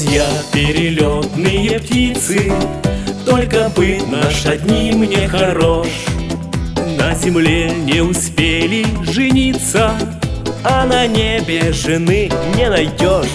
друзья, перелетные птицы, только быть наш одним не хорош. На земле не успели жениться, а на небе жены не найдешь.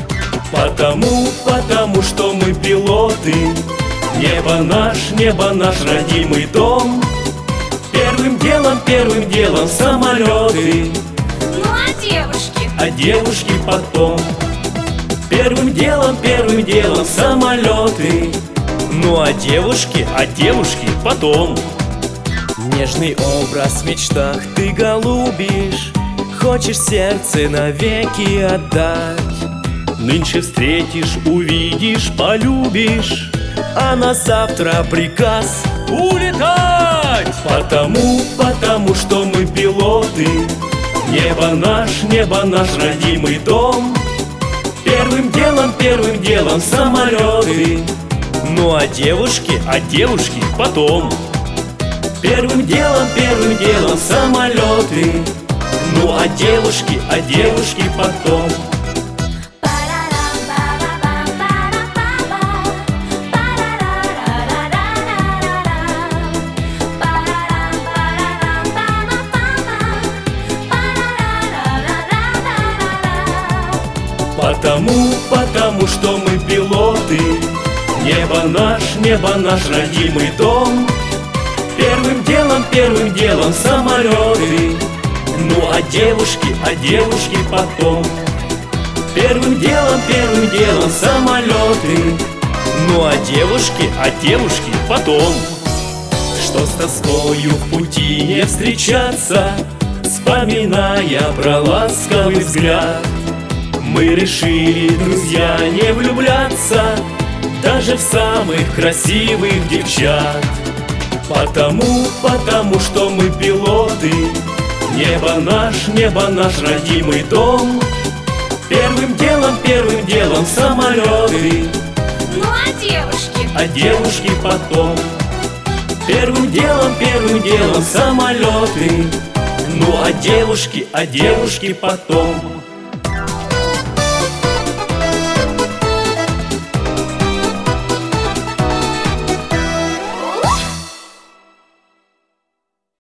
Потому что мы пилоты, небо наш родимый дом. Первым делом самолеты, Ну а девушки? а девушки потом. Первым делом самолеты, ну а девушки потом. Нежный образ в мечтах ты голубишь, хочешь сердце навеки отдать. Нынче встретишь, увидишь, полюбишь, а на завтра приказ улетать. Потому что мы пилоты, небо наш родимый дом. Первым делом самолеты, ну а девушки потом. Первым делом самолеты, ну а девушки потом. Потому что мы пилоты, небо наш родимый дом. Первым делом самолеты, ну а девушки потом. Первым делом самолеты, ну а девушки потом. Что с тоскою в пути не встречаться, вспоминая про ласковый взгляд. Мы решили, друзья, не влюбляться даже в самых красивых девчат. Потому что мы пилоты, небо наш родимый дом. Первым делом самолеты, Ну а девушки потом. Первым делом самолеты, ну а девушки потом.